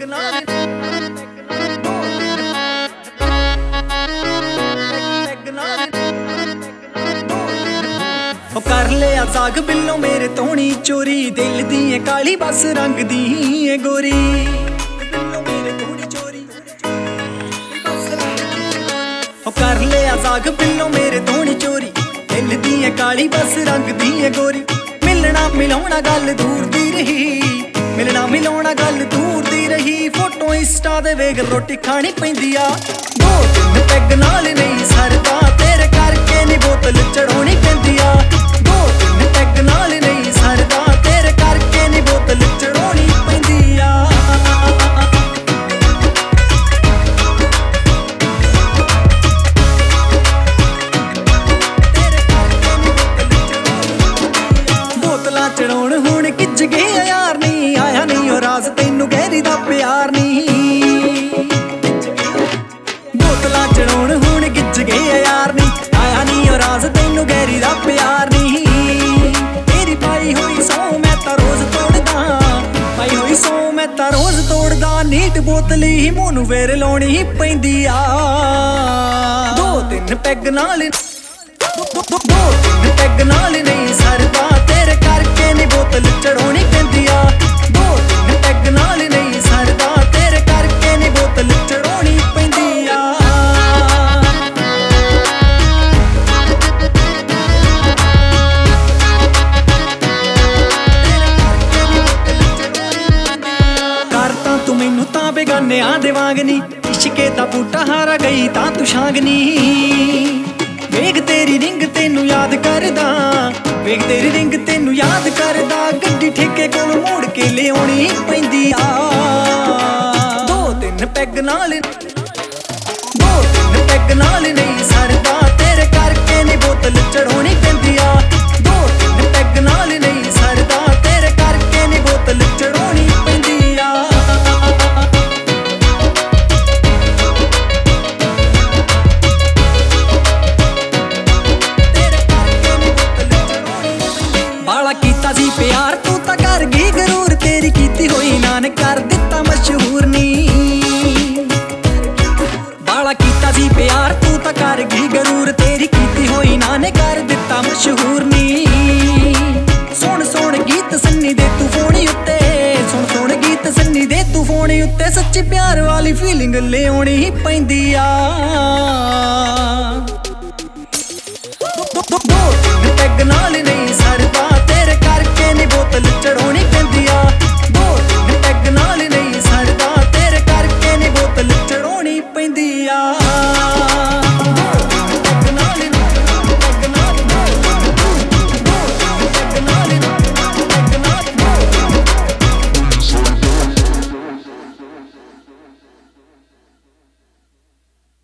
कर लिया साग बिल्लो मेरे तोनी चोरी, दिल दी है काली बस रंग दी है गोरी। कर लिया साग बिल्लो मेरे तोनी चोरी, दिल दी है काली बस रंग दी है गोरी। मिलना मिलाउना गल दूर दी रही, मिलना मिलाउना गल दूर दी रही। फोटो इंस्टा दे वेग रोटी खानी पैंदी आ, दो तीन पैग नाल नहीं सरदा, तेरे करके नी बोतल चढ़ाउणी पैंदी आ। दो तीन पैग नाल नहीं सरदा, तेरे करके नी बोतल चढ़ाउणी पैंदी आ। बोतलां चढ़ाउण हुण गिज गए यार नी, आया नहीं ओ राज तैनू गहरी दा प्यार नी। बोतलां चढ़ाउण हुण गिज गए यार नी, आया नहीं ओ राज तैनू गहरी दा प्यार नी। तेरी पाई होई सौ मैं तां रोज तोड़दा, पाई होई सौ मैं तां रोज तोड़दा। नीट बोतल ही मूंह नूं फेर लाउणी पैंदी आ, दो तीन पैग नाल दो तीन पैग नाल नहीं सरदा, तेरे करके नी बोतल चढ़ाउणी पैंदी आ। दो तीन पैग नाल नहीं सरदा, तेरे करके नी बोतल चढ़ाउणी पैंदी आ। कर तां तू मैनू तां बेगानियां दे वांगनी, इश्के दा बूटा हारा गई तां तू छांगनी। वेग तेरी रिंग तेनू याद करदा, वेग तेरी रिंग तेनू याद करदा। गड्डी ठेके कोल मोड़ के लियाउणी पैंदी आ, दो तीन पैग नाल दो तीन पैग नाल नहीं सरदा, तेरे करके नी बोतल चढ़ाउणी पैंदी आ। दो तीन पैग नाल नहीं सरदा, तेरे करके नी बोतल चढ़ाउणी पैंदी आ। बाला कीता सी प्यार तू तां कर गई गरूर, तेरी कीती होई नान कर दिता मशहूर नी। बाला कीता सी प्यार तू तां कर गई गरूर, तेरी कीती होई नान कर दिता मशहूर नी। सुन सुन गीत सन्नी दे तू फोन उत्ते, सुन सुन गीत सन्नी दे तू फोन उत्ते। सच्ची प्यार वाली फीलिंग लियाउणी पैंदी आ, दो तीन पैग नाल नहीं सरदा, तेरे करके नी बोतल चढ़ाउणी पैंदी आ। दो तीन पैग नाल नहीं सरदा, तेरे करके नी बोतल चढ़ाउणी पैंदी आ।